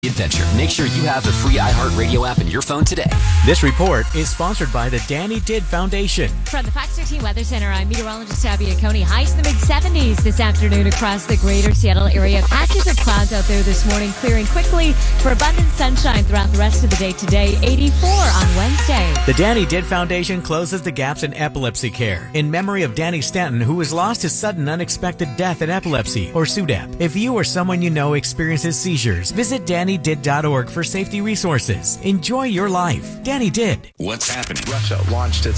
Adventure. Make sure you have the free iHeartRadio app in your phone today. This report is sponsored by the Danny Didd Foundation. From the Fox 13 Weather Center, I'm meteorologist Abby Aconi. Highs in the mid-70s this afternoon across the greater Seattle area. Patches of clouds out there this morning, clearing quickly for abundant sunshine throughout the rest of the day today. 84 on Wednesday. The Danny Didd Foundation closes the gaps in epilepsy care in memory of Danny Stanton, who was lost to sudden unexpected death in epilepsy, or SUDEP. If you or someone you know experiences seizures, visit DannyDidd.org for safety resources. Enjoy your life. Danny Didd. What's happening? Russia launched its